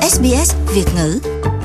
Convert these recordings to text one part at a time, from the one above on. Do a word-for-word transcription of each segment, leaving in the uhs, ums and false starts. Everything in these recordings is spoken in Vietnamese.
ét bê ét Việt ngữ.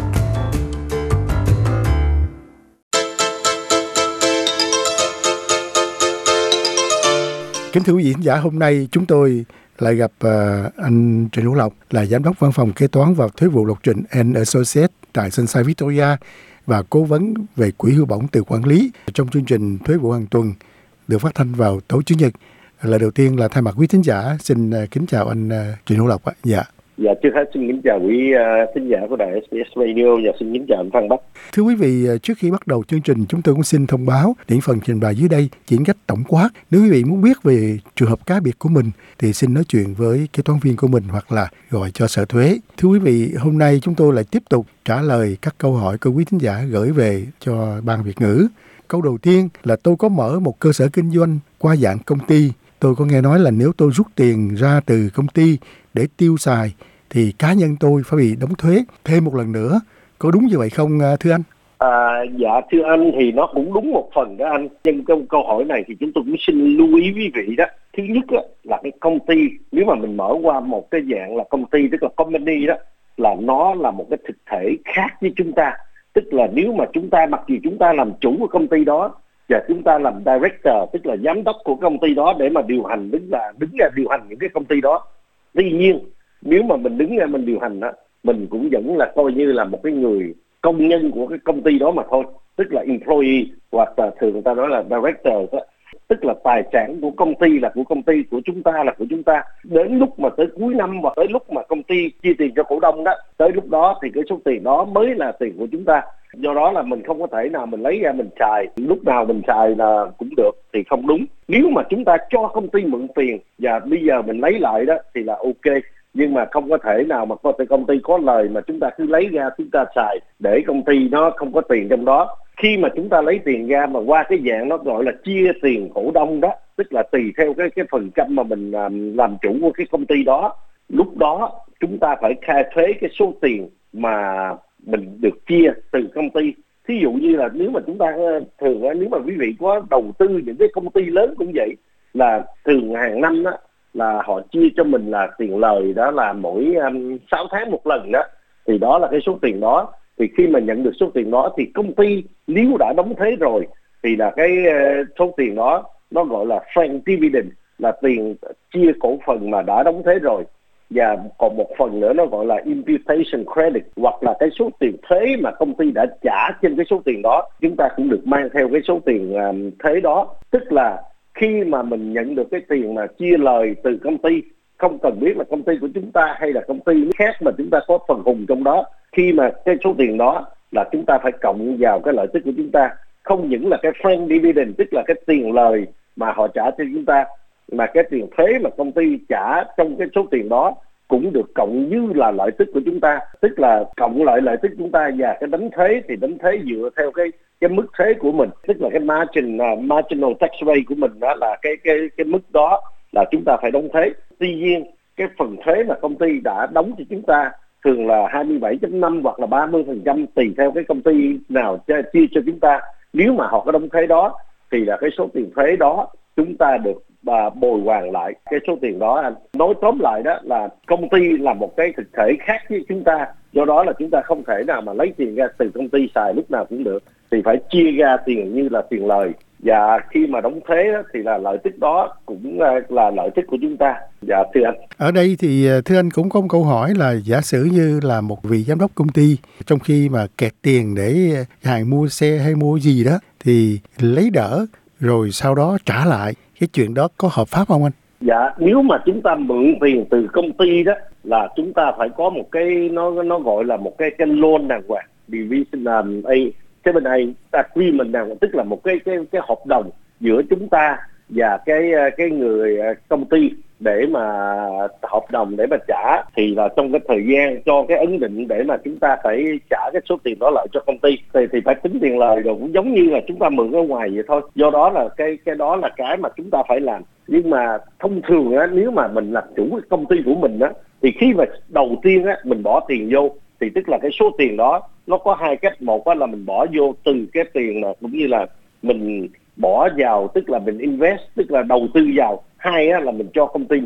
Kính thưa quý vị khán giả, hôm nay chúng tôi lại gặp uh, anh Trịnh Hữu Lộc, là giám đốc văn phòng kế toán và thuế vụ Lộc Trịnh and Associates tại Sunshine Victoria và cố vấn về quỹ hưu bổng từ quản lý trong chương trình thuế vụ hàng tuần được phát thanh vào tối Chủ nhật. Lời đầu tiên là thay mặt quý thính giả xin uh, kính chào anh uh, Trịnh Hữu Lộc ạ. Dạ. Dạ, trước hết xin kính chào quý uh, thính giả của đài ét bê ét Radio và xin kính chào anh Phan Bắc. Thưa quý vị, trước khi bắt đầu chương trình, chúng tôi cũng xin thông báo những phần trình bày dưới đây chỉ cách tổng quát. Nếu quý vị muốn biết về trường hợp cá biệt của mình thì xin nói chuyện với kế toán viên của mình hoặc là gọi cho sở thuế. Thưa quý vị, hôm nay chúng tôi lại tiếp tục trả lời các câu hỏi của quý thính giả gửi về cho Ban Việt ngữ. Câu đầu tiên là tôi có mở một cơ sở kinh doanh qua dạng công ty. Tôi có nghe nói là nếu tôi rút tiền ra từ công ty để tiêu xài thì cá nhân tôi phải bị đóng thuế thêm một lần nữa. Có đúng như vậy không thưa anh? À, dạ thưa anh, thì nó cũng đúng một phần đó anh. Nhưng trong câu hỏi này thì chúng tôi cũng xin lưu ý quý vị đó. Thứ nhất á, là cái công ty, nếu mà mình mở qua một cái dạng là công ty, tức là company đó, là nó là một cái thực thể khác với chúng ta. Tức là nếu mà chúng ta, mặc dù chúng ta làm chủ của công ty đó và chúng ta làm director, tức là giám đốc của công ty đó để mà điều hành, đứng là đứng ra điều hành những cái công ty đó. Tuy nhiên nếu mà mình đứng ra mình điều hành đó, mình cũng vẫn là coi như là một cái người công nhân của cái công ty đó mà thôi, tức là employee, hoặc là thường người ta nói là director đó. Tức là tài sản của công ty là của công ty, của chúng ta là của chúng ta. Đến lúc mà tới cuối năm hoặc tới lúc mà công ty chia tiền cho cổ đông đó, tới lúc đó thì cái số tiền đó mới là tiền của chúng ta. Do đó là mình không có thể nào mình lấy ra mình xài, lúc nào mình xài là cũng được thì không đúng. Nếu mà chúng ta cho công ty mượn tiền và bây giờ mình lấy lại đó thì là ok. Nhưng mà không có thể nào mà có thể công ty có lời mà chúng ta cứ lấy ra chúng ta xài để công ty nó không có tiền trong đó. Khi mà chúng ta lấy tiền ra mà qua cái dạng nó gọi là chia tiền cổ đông đó, tức là tùy theo cái cái phần trăm mà mình làm, làm chủ của cái công ty đó, lúc đó chúng ta phải khai thuế cái số tiền mà mình được chia từ công ty. Thí dụ như là nếu mà chúng ta thường, nếu mà quý vị có đầu tư những cái công ty lớn cũng vậy, là thường hàng năm đó là họ chia cho mình là tiền lời đó là mỗi um, sáu tháng một lần đó, thì đó là cái số tiền đó. Thì khi mà nhận được số tiền đó thì công ty nếu đã đóng thuế rồi thì là cái uh, số tiền đó nó gọi là frank dividend, là tiền chia cổ phần mà đã đóng thuế rồi. Và còn một phần nữa nó gọi là imputation credit, hoặc là cái số tiền thuế mà công ty đã trả trên cái số tiền đó, chúng ta cũng được mang theo cái số tiền um, thuế đó. Tức là khi mà mình nhận được cái tiền mà chia lời từ công ty, không cần biết là công ty của chúng ta hay là công ty khác mà chúng ta có phần hùng trong đó, khi mà cái số tiền đó là chúng ta phải cộng vào cái lợi tức của chúng ta. Không những là cái frank dividend, tức là cái tiền lời mà họ trả cho chúng ta, mà cái tiền thuế mà công ty trả trong cái số tiền đó cũng được cộng như là lợi tức của chúng ta. Tức là cộng lại lợi tức chúng ta và cái đánh thuế thì đánh thuế dựa theo cái cái mức thuế của mình, tức là cái margin uh, marginal tax rate của mình đó, là cái cái cái mức đó là chúng ta phải đóng thuế. Tuy nhiên cái phần thuế mà công ty đã đóng cho chúng ta thường là hai mươi bảy phẩy năm hoặc là ba mươi phần trăm tùy theo cái công ty nào chia cho chúng ta. Nếu mà họ có đóng thuế đó thì là cái số tiền thuế đó chúng ta được và bồi hoàn lại cái số tiền đó anh. Nói tóm lại đó là công ty là một cái thực thể khác với chúng ta, do đó là chúng ta không thể nào mà lấy tiền ra từ công ty xài lúc nào cũng được, thì phải chia ra tiền như là tiền lời. Và khi mà đóng thuế đó, thì là lợi tức đó cũng là lợi tức của chúng ta. Dạ thưa anh. Ở đây thì thưa anh cũng có một câu hỏi là giả sử như là một vị giám đốc công ty trong khi mà kẹt tiền để hàng mua xe hay mua gì đó thì lấy đỡ rồi sau đó trả lại, cái chuyện đó có hợp pháp không anh? Dạ, nếu mà chúng ta mượn tiền từ công ty đó là chúng ta phải có một cái nó nó gọi là một cái cái loan đàng hoàng, division um, a cái bên này agreement đàng hoàng, tức là một cái cái cái hợp đồng giữa chúng ta và cái cái người công ty để mà hợp đồng để mà trả, thì là trong cái thời gian cho cái ấn định để mà chúng ta phải trả cái số tiền đó lại cho công ty thì thì phải tính tiền lời, rồi cũng giống như là chúng ta mượn ở ngoài vậy thôi. Do đó là cái cái đó là cái mà chúng ta phải làm. Nhưng mà thông thường á, nếu mà mình là chủ cái công ty của mình á, thì khi mà đầu tiên á mình bỏ tiền vô thì tức là cái số tiền đó nó có hai cách. Một á là mình bỏ vô từ cái tiền mà cũng như là mình bỏ vào, tức là mình invest, tức là đầu tư vào. Hai á là mình cho công ty mượn.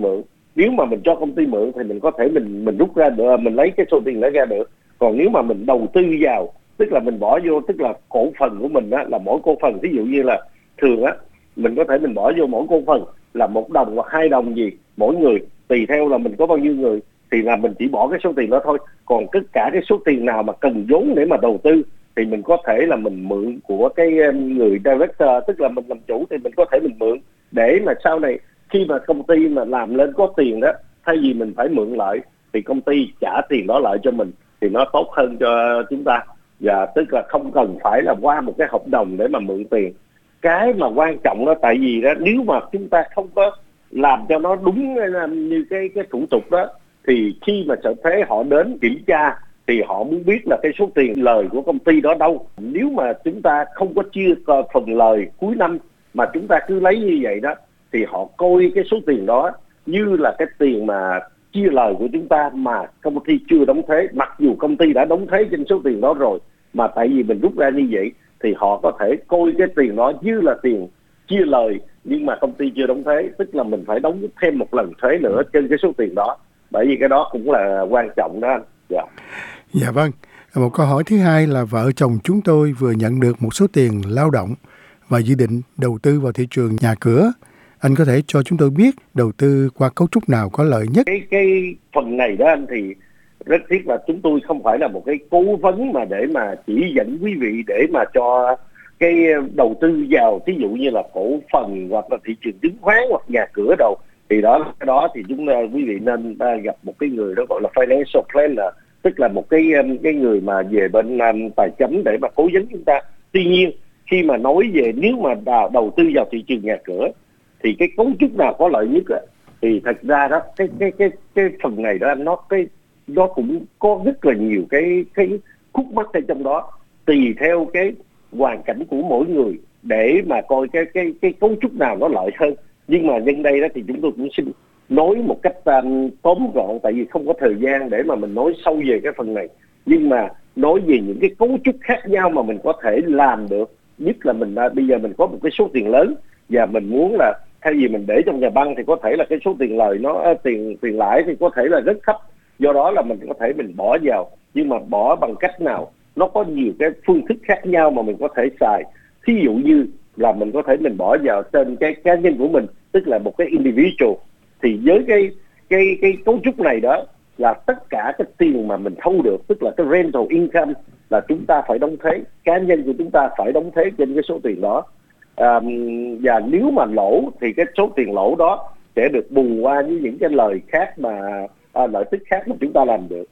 Nếu mà mình cho công ty mượn thì mình có thể mình mình rút ra được, mình lấy cái số tiền đó ra được. Còn nếu mà mình đầu tư vào, tức là mình bỏ vô, tức là cổ phần của mình á, là mỗi cổ phần, ví dụ như là thường á, mình có thể mình bỏ vô mỗi cổ phần là một đồng hoặc hai đồng gì mỗi người, tùy theo là mình có bao nhiêu người, thì là mình chỉ bỏ cái số tiền đó thôi. Còn tất cả cái số tiền nào mà cần vốn để mà đầu tư thì mình có thể là mình mượn của cái người director, tức là mình làm chủ thì mình có thể mình mượn, để mà sau này khi mà công ty mà làm lên có tiền đó, thay vì mình phải mượn lại thì công ty trả tiền đó lại cho mình thì nó tốt hơn cho chúng ta. Và tức là không cần phải là qua một cái hợp đồng để mà mượn tiền. Cái mà quan trọng đó, tại vì đó, nếu mà chúng ta không có làm cho nó đúng như cái cái thủ tục đó, thì khi mà sở thuế họ đến kiểm tra thì họ muốn biết là cái số tiền lời của công ty đó đâu. Nếu mà chúng ta không có chia phần lời cuối năm mà chúng ta cứ lấy như vậy đó, thì họ coi cái số tiền đó như là cái tiền mà chia lời của chúng ta mà công ty chưa đóng thuế, mặc dù công ty đã đóng thuế trên số tiền đó rồi, mà tại vì mình rút ra như vậy thì họ có thể coi cái tiền đó như là tiền chia lời nhưng mà công ty chưa đóng thuế, tức là mình phải đóng thêm một lần thuế nữa trên cái số tiền đó. Bởi vì cái đó cũng là quan trọng đó anh. Dạ. Dạ vâng. Một câu hỏi thứ hai là vợ chồng chúng tôi vừa nhận được một số tiền lao động và dự định đầu tư vào thị trường nhà cửa. Anh có thể cho chúng tôi biết đầu tư qua cấu trúc nào có lợi nhất? Cái cái phần này đó anh thì rất tiếc là chúng tôi không phải là một cái cố vấn mà để mà chỉ dẫn quý vị để mà cho cái đầu tư vào, ví dụ như là cổ phần hoặc là thị trường chứng khoán hoặc nhà cửa đâu. Thì đó cái đó thì chúng quý vị nên gặp một cái người đó gọi là financial planner, tức là một cái cái người mà về bên um, tài chính để mà cố vấn chúng ta. Tuy nhiên khi mà nói về nếu mà đầu tư vào thị trường nhà cửa thì cái cấu trúc nào có lợi nhất á, thì thật ra đó cái cái cái cái phần này đó nó cái nó cũng có rất là nhiều cái cái khúc mắc ở trong đó, tùy theo cái hoàn cảnh của mỗi người để mà coi cái cái cái cấu trúc nào nó lợi hơn. Nhưng mà nhân đây đó thì chúng tôi cũng xin nói một cách um, tóm gọn, tại vì không có thời gian để mà mình nói sâu về cái phần này, nhưng mà nói về những cái cấu trúc khác nhau mà mình có thể làm được. Nhất là mình bây giờ mình có một cái số tiền lớn và mình muốn là thay vì mình để trong nhà băng thì có thể là cái số tiền lời nó tiền tiền lãi thì có thể là rất thấp, do đó là mình có thể mình bỏ vào, nhưng mà bỏ bằng cách nào nó có nhiều cái phương thức khác nhau mà mình có thể xài. Thí dụ như là mình có thể mình bỏ vào trên cái cá nhân của mình, tức là một cái individual, thì với cái cái cái cấu trúc này đó là tất cả cái tiền mà mình thu được, tức là cái rental income, là chúng ta phải đóng thuế, cá nhân của chúng ta phải đóng thuế trên cái số tiền đó. À, và nếu mà lỗ thì cái số tiền lỗ đó sẽ được bù qua với những cái lời khác mà à, lợi tức khác mà chúng ta làm được.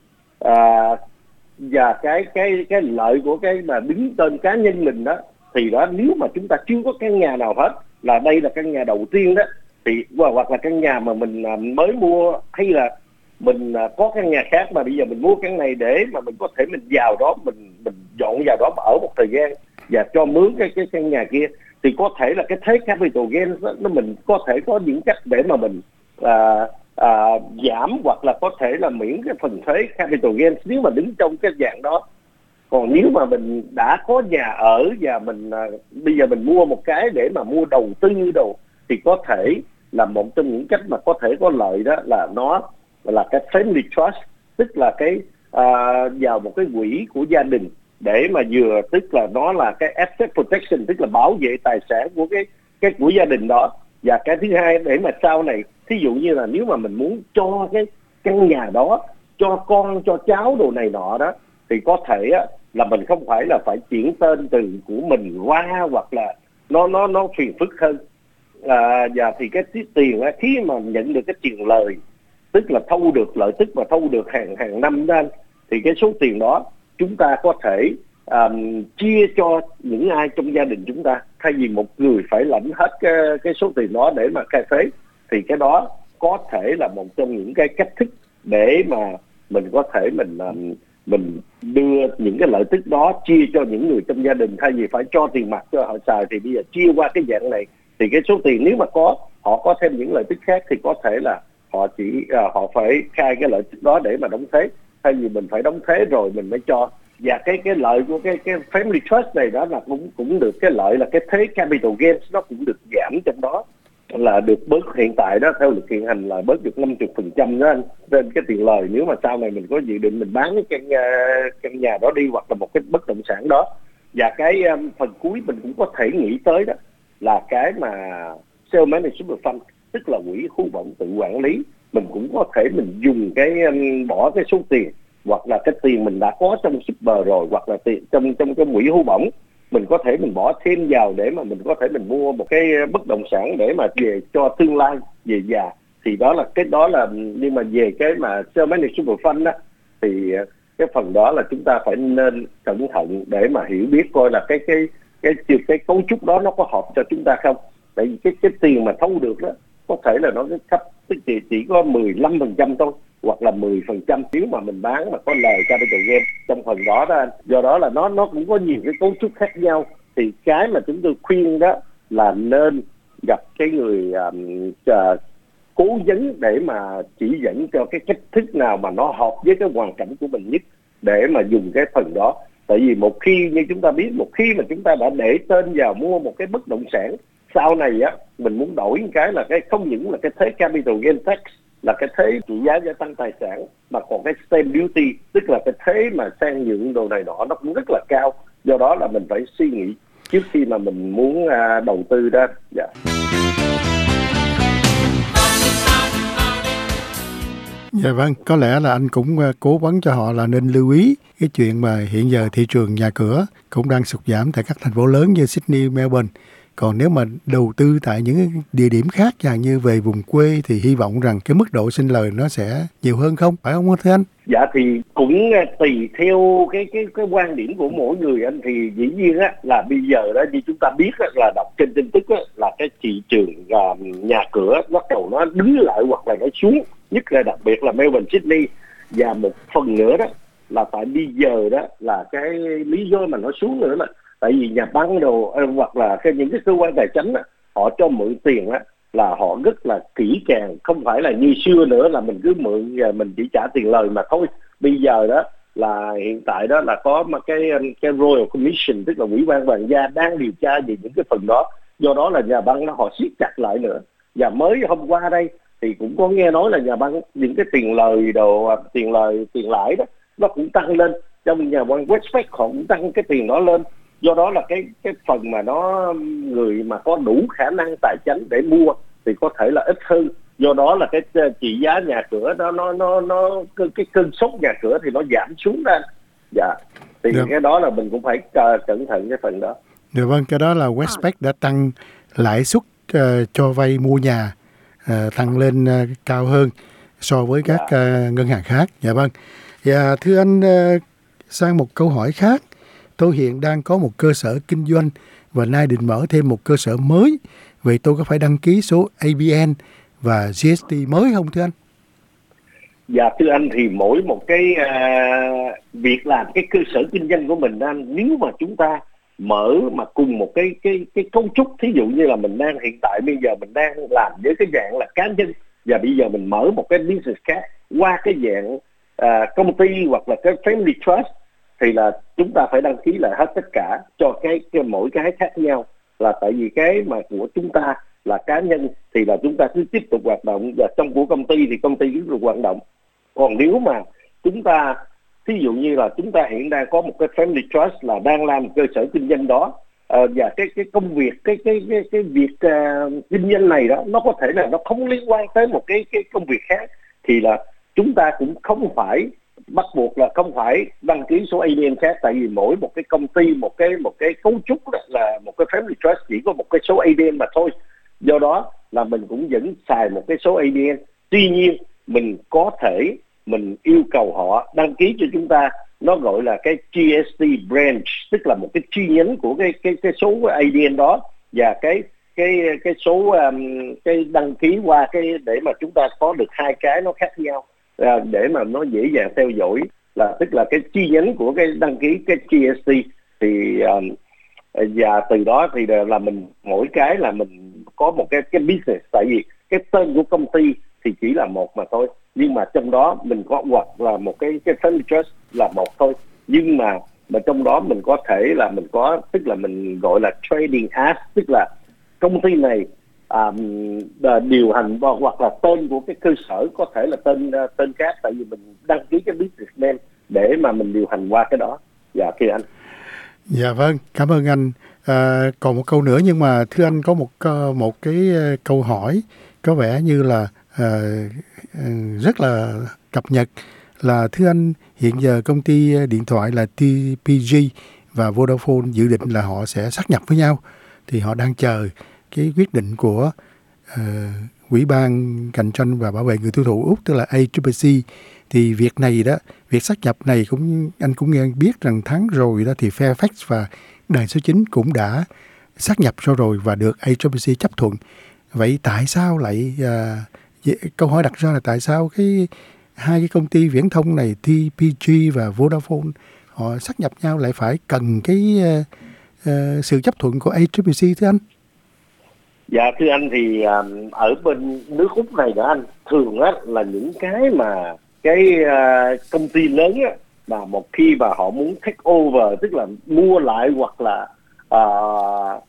À, và cái cái cái lợi của cái mà đứng tên cá nhân mình đó thì đó, nếu mà chúng ta chưa có căn nhà nào hết, là đây là căn nhà đầu tiên đó, thì hoặc là căn nhà mà mình mới mua, hay là mình có căn nhà khác mà bây giờ mình mua căn này để mà mình có thể mình vào đó, mình mình dọn vào đó ở một thời gian và cho mướn cái cái căn nhà kia, thì có thể là cái thuế capital gain đó, nó mình có thể có những cách để mà mình à, à, giảm hoặc là có thể là miễn cái phần thuế capital gain nếu mà đứng trong cái dạng đó. Còn nếu mà mình đã có nhà ở và mình à, bây giờ mình mua một cái để mà mua đầu tư đồ, thì có thể là một trong những cách mà có thể có lợi đó là nó là cái family trust, tức là cái à, vào một cái quỹ của gia đình để mà vừa, tức là nó là cái asset protection, tức là bảo vệ tài sản của cái cái của gia đình đó. Và cái thứ hai, để mà sau này thí dụ như là nếu mà mình muốn cho cái căn nhà đó cho con cho cháu đồ này nọ đó, thì có thể á, là mình không phải là phải chuyển tên từ của mình qua, hoặc là nó nó nó phiền phức hơn. À, và thì cái tiền á, khi mà nhận được cái tiền lời, tức là thu được lợi tức và thu được hàng hàng năm đó anh, thì cái số tiền đó chúng ta có thể um, chia cho những ai trong gia đình chúng ta, thay vì một người phải lãnh hết cái, cái số tiền đó để mà khai thuế. Thì cái đó có thể là một trong những cái cách thức để mà mình có thể mình um, mình đưa những cái lợi tức đó chia cho những người trong gia đình, thay vì phải cho tiền mặt cho họ xài, thì bây giờ chia qua cái dạng này, thì cái số tiền nếu mà có họ có thêm những lợi tức khác thì có thể là họ chỉ à, họ phải khai cái lợi tức đó để mà đóng thuế, thay vì mình phải đóng thuế rồi mình mới cho. Và cái cái lợi của cái cái family trust này đó là cũng cũng được cái lợi là cái thuế capital gains nó cũng được giảm trong đó. là được bớt, hiện tại đó theo luật hiện hành là bớt được năm mươi phần trăm đó anh, trên cái tiền lời nếu mà sau này mình có dự định mình bán cái căn, uh, căn nhà đó đi hoặc là một cái bất động sản đó. Và cái um, phần cuối mình cũng có thể nghĩ tới đó là cái mà self-managed super fund, tức là quỹ hưu bổng tự quản lý. Mình cũng có thể mình dùng cái um, bỏ cái số tiền hoặc là cái tiền mình đã có trong super rồi hoặc là tiền trong trong cái quỹ hưu bổng, mình có thể mình bỏ thêm vào để mà mình có thể mình mua một cái bất động sản để mà về cho tương lai về già. Thì đó là cái đó là nhưng mà về cái mà self-managed super fund đó thì cái phần đó là chúng ta phải nên cẩn thận để mà hiểu biết coi là cái cái cái cái, cái cấu trúc đó nó có hợp cho chúng ta không. Tại vì cái cái tiền mà thâu được đó có thể là nó thấp, tức chỉ, chỉ có mười lăm phần trăm thôi hoặc là mười phần trăm nếu mà mình bán mà có lời capital gain trong phần đó đó anh. Do đó là nó nó cũng có nhiều cái cấu trúc khác nhau. Thì cái mà chúng tôi khuyên đó là nên gặp cái người um, uh, cố vấn để mà chỉ dẫn cho cái cách thức nào mà nó hợp với cái hoàn cảnh của mình nhất để mà dùng cái phần đó. Tại vì một khi như chúng ta biết, một khi mà chúng ta đã để tên vào mua một cái bất động sản, sau này á mình muốn đổi một cái là cái không những là cái thuế capital gain tax là cái thuế trị giá gia tăng tài sản, mà còn cái stamp duty tức là cái thuế mà sang nhượng đồ này nọ nó cũng rất là cao. Do đó là mình phải suy nghĩ trước khi mà mình muốn uh, đầu tư đó. Dạ. Dạ vâng, có lẽ là anh cũng cố vấn cho họ là nên lưu ý cái chuyện mà hiện giờ thị trường nhà cửa cũng đang sụt giảm tại các thành phố lớn như Sydney, Melbourne. Còn nếu mà đầu tư tại những địa điểm khác chẳng như về vùng quê thì hy vọng rằng cái mức độ sinh lời nó sẽ nhiều hơn không? Phải không thưa anh? Dạ thì cũng tùy theo cái cái cái quan điểm của mỗi người anh. Thì dĩ nhiên á là bây giờ đó như chúng ta biết á, là đọc trên tin tức á, là cái thị trường uh, nhà cửa bắt đầu nó đứng lại hoặc là nó xuống, nhất là đặc biệt là Melbourne, Sydney. Và một phần nữa đó là tại bây giờ đó là cái lý do mà nó xuống nữa là tại vì nhà băng đồ hoặc là cái những cái cơ quan tài chính á, họ cho mượn tiền á là họ rất là kỹ càng, không phải là như xưa nữa là mình cứ mượn mình chỉ trả tiền lời mà thôi. Bây giờ đó là hiện tại đó là có một cái cái Royal Commission tức là ủy ban hoàng gia đang điều tra về những cái phần đó. Do đó là nhà băng nó họ siết chặt lại nữa. Và mới hôm qua đây thì cũng có nghe nói là nhà băng những cái tiền lời đồ tiền lời tiền lãi đó nó cũng tăng lên, trong nhà băng Westpac họ cũng tăng cái tiền đó lên. Do đó là cái cái phần mà nó người mà có đủ khả năng tài chính để mua thì có thể là ít hơn. Do đó là cái trị giá nhà cửa đó nó nó nó cái cơn sốt nhà cửa thì nó giảm xuống ra. Dạ. Thì được. Cái đó là mình cũng phải cẩn thận cái phần đó. Dạ vâng, cái đó là Westpac đã tăng lãi suất uh, cho vay mua nhà uh, tăng lên uh, cao hơn so với các dạ. uh, ngân hàng khác. Dạ vâng. Dạ thưa anh, uh, sang một câu hỏi khác. Tôi hiện đang có một cơ sở kinh doanh và nay định mở thêm một cơ sở mới. Vậy tôi có phải đăng ký số a bê en và giê ét tê mới không thưa anh? Dạ thưa anh, thì mỗi một cái uh, việc làm cái cơ sở kinh doanh của mình anh, nếu mà chúng ta mở mà cùng một cái cái cái cấu trúc, thí dụ như là mình đang hiện tại bây giờ mình đang làm với cái dạng là cá nhân và bây giờ mình mở một cái business khác qua cái dạng uh, công ty hoặc là cái family trust thì là chúng ta phải đăng ký lại hết tất cả cho cái, cái mỗi cái khác nhau. Là tại vì cái mà của chúng ta là cá nhân thì là chúng ta cứ tiếp tục hoạt động, và trong của công ty thì công ty tiếp tục hoạt động. Còn nếu mà chúng ta ví dụ như là chúng ta hiện đang có một cái family trust là đang làm cơ sở kinh doanh đó, uh, và cái cái công việc cái cái cái cái việc uh, kinh doanh này đó nó có thể là nó không liên quan tới một cái cái công việc khác, thì là chúng ta cũng không phải bắt buộc là không phải đăng ký số a đê en khác. Tại vì mỗi một cái công ty một cái một cái cấu trúc đó là một cái family trust chỉ có một cái số a đê en mà thôi. Do đó là mình cũng vẫn xài một cái số a đê en. Tuy nhiên mình có thể mình yêu cầu họ đăng ký cho chúng ta, nó gọi là cái giê ét tê branch, tức là một cái chi nhánh của cái cái cái số a đê en đó, và cái cái cái số um, cái đăng ký qua cái để mà chúng ta có được hai cái nó khác nhau, à, để mà nó dễ dàng theo dõi, là tức là cái chi nhánh của cái đăng ký cái giê ét tê thì um, và từ đó thì là mình mỗi cái là mình có một cái cái business. Tại vì cái tên của công ty thì chỉ là một mà thôi, nhưng mà trong đó mình có hoặc là một cái cái family trust là một thôi, nhưng mà mà trong đó mình có thể là mình có, tức là mình gọi là trading as, tức là công ty này à, điều hành hoặc là tên của cái cơ sở có thể là tên tên khác, tại vì mình đăng ký cái business name để mà mình điều hành qua cái đó. Dạ thưa anh. Dạ vâng, cảm ơn anh. À, còn một câu nữa, nhưng mà thưa anh có một một cái câu hỏi có vẻ như là à, rất là cập nhật, là thưa anh, hiện giờ công ty điện thoại là tê pê giê và Vodafone dự định là họ sẽ sát nhập với nhau, thì họ đang chờ cái quyết định của uh, Ủy ban cạnh tranh và bảo vệ người tiêu thụ Úc, tức là a xê xê xê. Thì việc này đó, việc sát nhập này cũng anh cũng nghe biết rằng tháng rồi đó thì Fairfax và Đài số chín cũng đã sát nhập rồi rồi và được a xê xê xê chấp thuận. Vậy tại sao lại uh, câu hỏi đặt ra là tại sao cái hai cái công ty viễn thông này tê pê giê và Vodafone họ sát nhập nhau lại phải cần cái uh, uh, sự chấp thuận của a xê xê xê thưa anh? Dạ thưa anh, thì um, ở bên nước Úc này đó anh, thường á là những cái mà cái uh, công ty lớn á, mà một khi mà họ muốn take over, tức là mua lại hoặc là uh,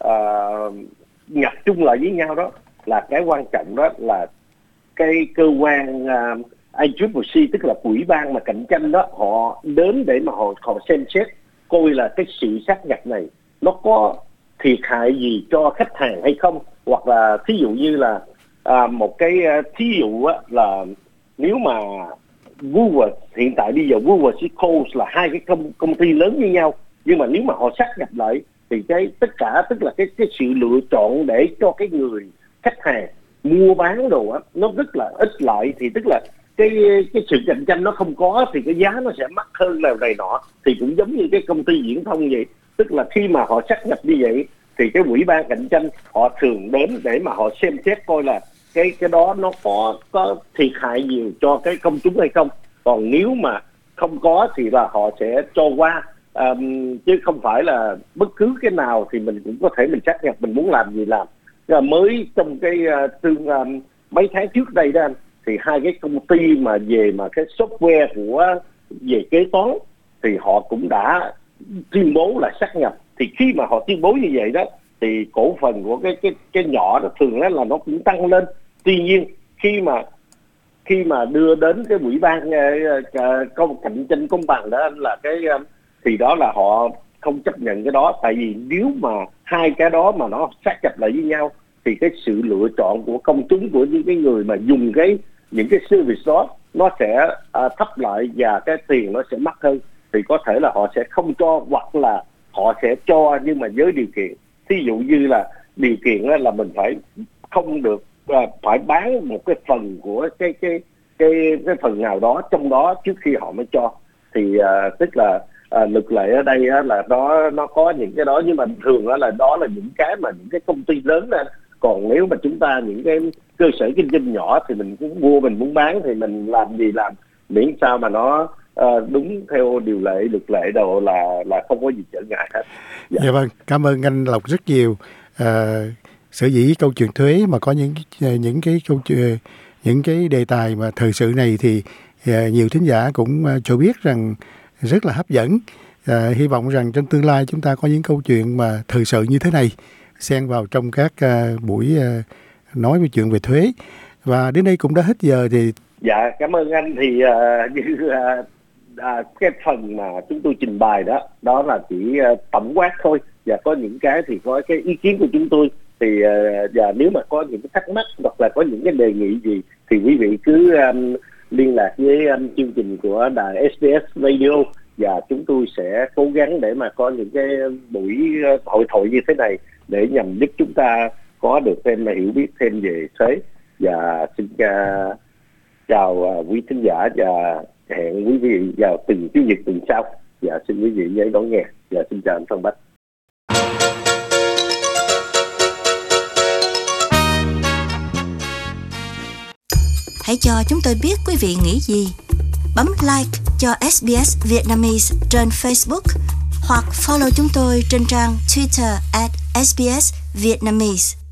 uh, nhập chung lại với nhau đó, là cái quan trọng đó là cái cơ quan uh, a xê xê xê, tức là ủy ban mà cạnh tranh đó, họ đến để mà họ họ xem xét coi là cái sự sát nhập này nó có thiệt hại gì cho khách hàng hay không, hoặc là thí dụ như là à, một cái thí dụ á, là nếu mà Woolworths hiện tại bây giờ Woolworths với Coles là hai cái công công ty lớn như nhau, nhưng mà nếu mà họ sát nhập lại thì cái tất cả, tức là cái cái sự lựa chọn để cho cái người khách hàng mua bán đồ á, nó rất là ít lại, thì tức là cái cái sự cạnh tranh nó không có thì cái giá nó sẽ mắc hơn là này nọ. Thì cũng giống như cái công ty viễn thông vậy, tức là khi mà họ sát nhập như vậy thì cái ủy ban cạnh tranh họ thường đến để mà họ xem xét coi là cái cái đó nó có có thiệt hại nhiều cho cái công chúng hay không. Còn nếu mà không có thì là họ sẽ cho qua, um, chứ không phải là bất cứ cái nào thì mình cũng có thể mình sát nhập, mình muốn làm gì làm. Và mới trong cái uh, tương um, mấy tháng trước đây đó anh, thì hai cái công ty mà về mà cái software của về kế toán thì họ cũng đã tuyên bố là sát nhập. Thì khi mà họ tuyên bố như vậy đó thì cổ phần của cái cái cái nhỏ đó thường đó là nó cũng tăng lên. Tuy nhiên khi mà khi mà đưa đến cái ủy ban uh, công cạnh tranh công bằng đó là cái uh, thì đó là họ không chấp nhận cái đó, tại vì nếu mà hai cái đó mà nó sát nhập lại với nhau thì cái sự lựa chọn của công chúng, của những cái người mà dùng cái những cái service đó nó sẽ uh, thấp lại và cái tiền nó sẽ mắc hơn. Thì có thể là họ sẽ không cho, hoặc là họ sẽ cho nhưng mà với điều kiện. Thí dụ như là điều kiện là mình phải không được uh, phải bán một cái phần của cái cái cái cái phần nào đó trong đó trước khi họ mới cho. Thì uh, tức là uh, luật lệ ở đây uh, là nó nó có những cái đó, nhưng mà thường uh, là đó là những cái mà những cái công ty lớn lên. Còn nếu mà chúng ta những cái cơ sở kinh doanh nhỏ thì mình cũng mua, mình muốn bán thì mình làm gì làm, miễn sao mà nó uh, đúng theo điều lệ, luật lệ đồ là là không có gì trở ngại hết. Dạ, dạ vâng, cảm ơn anh Lộc rất nhiều. À, sở dĩ câu chuyện thuế mà có những những cái câu chuyện, những cái đề tài mà thời sự này thì à, nhiều thính giả cũng à, cho biết rằng rất là hấp dẫn. À, hy vọng rằng trong tương lai chúng ta có những câu chuyện mà thời sự như thế này xen vào trong các à, buổi à, nói về chuyện về thuế. Và đến đây cũng đã hết giờ thì dạ cảm ơn anh. Thì uh, như uh, À, cái phần mà chúng tôi trình bày đó đó là chỉ uh, tổng quát thôi, và có những cái thì có cái ý kiến của chúng tôi. Thì uh, và nếu mà có những cái thắc mắc hoặc là có những cái đề nghị gì thì quý vị cứ um, liên lạc với um, chương trình của đài ét bê ét Radio, và chúng tôi sẽ cố gắng để mà có những cái buổi uh, hội thoại như thế này để nhằm giúp chúng ta có được thêm hiểu biết thêm về thuế. Và xin uh, chào uh, quý thính giả, và hẹn quý vị vào từng chủ nhật tuần sau. Dạ xin quý vị nhớ đón nghe. Dạ xin chào anh Phan Bách. Hãy cho chúng tôi biết quý vị nghĩ gì. Bấm like cho ét bê ét Vietnamese trên Facebook hoặc follow chúng tôi trên trang Twitter at ét bê ét Vietnamese.